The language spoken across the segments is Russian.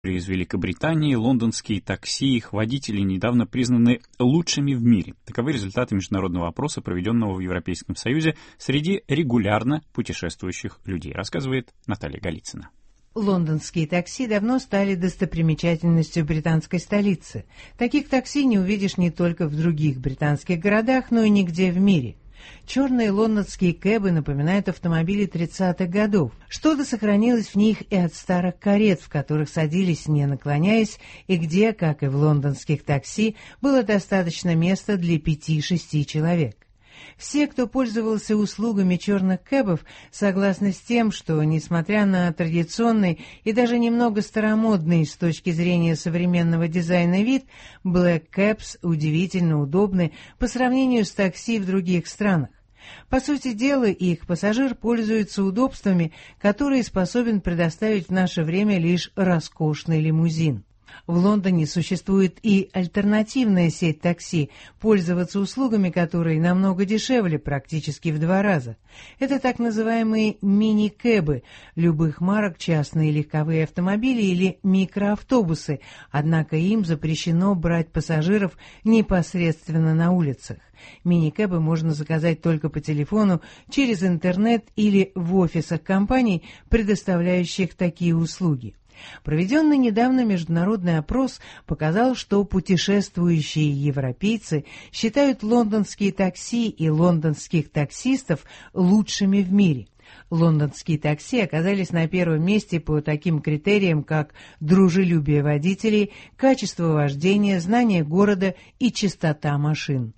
Из Великобритании лондонские такси и их водители недавно признаны лучшими в мире. Таковы результаты международного опроса, проведенного в Европейском Союзе среди регулярно путешествующих людей, рассказывает Наталья Голицына. Лондонские такси давно стали достопримечательностью британской столицы. Таких такси не увидишь не только в других британских городах, но и нигде в мире. Черные лондонские кэбы напоминают автомобили 30-х годов. Что-то сохранилось в них и от старых карет, в которых садились, не наклоняясь, и где, как и в лондонских такси, было достаточно места для 5-6 человек. Все, кто пользовался услугами черных кэбов, согласны с тем, что, несмотря на традиционный и даже немного старомодный с точки зрения современного дизайна вид, Black Cabs удивительно удобны по сравнению с такси в других странах. По сути дела, их пассажир пользуется удобствами, которые способен предоставить в наше время лишь роскошный лимузин. В Лондоне существует и альтернативная сеть такси, пользоваться услугами которой намного дешевле, практически в 2 раза. Это так называемые мини-кэбы, любых марок частные легковые автомобили или микроавтобусы, однако им запрещено брать пассажиров непосредственно на улицах. Мини-кэбы можно заказать только по телефону, через интернет или в офисах компаний, предоставляющих такие услуги. Проведенный недавно международный опрос показал, что путешествующие европейцы считают лондонские такси и лондонских таксистов лучшими в мире. Лондонские такси оказались на первом месте по таким критериям, как дружелюбие водителей, качество вождения, знание города и чистота машин.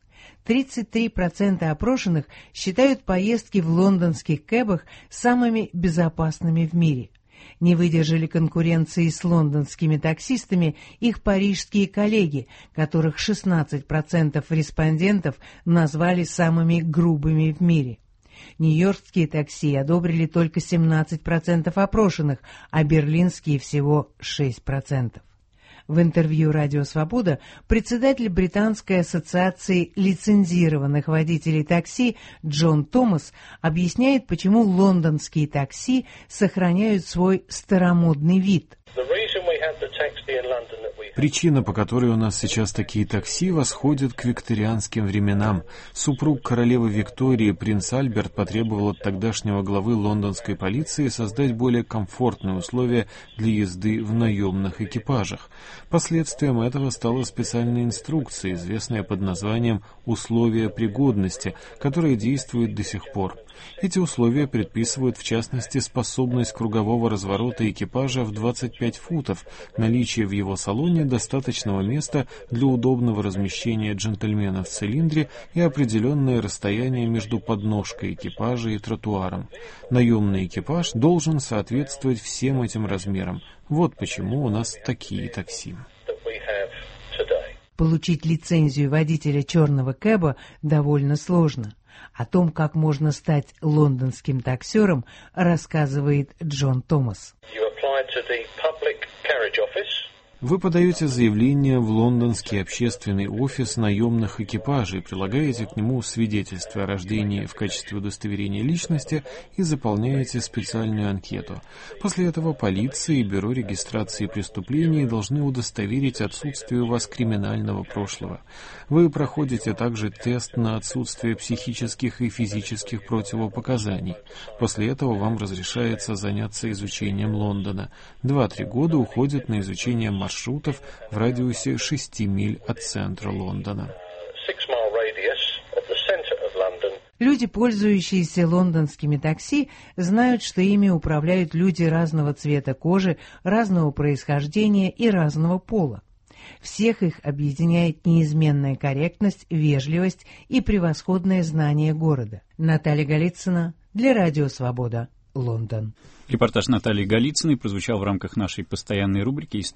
33% опрошенных считают поездки в лондонских кэбах самыми безопасными в мире. Не выдержали конкуренции с лондонскими таксистами их парижские коллеги, которых 16% респондентов назвали самыми грубыми в мире. Нью-йоркские такси одобрили только 17% опрошенных, а берлинские всего 6%. В интервью «Радио Свобода» председатель Британской ассоциации лицензированных водителей такси Джон Томас объясняет, почему лондонские такси сохраняют свой старомодный вид. Причина, по которой у нас сейчас такие такси, восходит к викторианским временам. Супруг королевы Виктории, принц Альберт, потребовал от тогдашнего главы лондонской полиции создать более комфортные условия для езды в наемных экипажах. Последствием этого стала специальная инструкция, известная под названием «Условия пригодности», которая действует до сих пор. Эти условия предписывают, в частности, способность кругового разворота экипажа в 25 футов, наличие в его салоне достаточного места для удобного размещения джентльмена в цилиндре и определенное расстояние между подножкой экипажа и тротуаром. Наемный экипаж должен соответствовать всем этим размерам. Вот почему у нас такие такси. Получить лицензию водителя черного кэба довольно сложно. О том, как можно стать лондонским таксером, рассказывает Джон Томас. Вы подаете заявление в лондонский общественный офис наемных экипажей, прилагаете к нему свидетельство о рождении в качестве удостоверения личности и заполняете специальную анкету. После этого полиция и бюро регистрации преступлений должны удостоверить отсутствие у вас криминального прошлого. Вы проходите также тест на отсутствие психических и физических противопоказаний. После этого вам разрешается заняться изучением Лондона. 2-3 года уходят на изучение маршрутов в радиусе 6 миль от центра Лондона. Люди, пользующиеся лондонскими такси, знают, что ими управляют люди разного цвета кожи, разного происхождения и разного пола. Всех их объединяет неизменная корректность, вежливость и превосходное знание города. Наталья Голицына для Радио Свобода, Лондон. Репортаж Натальи Голицыной прозвучал в рамках нашей постоянной рубрики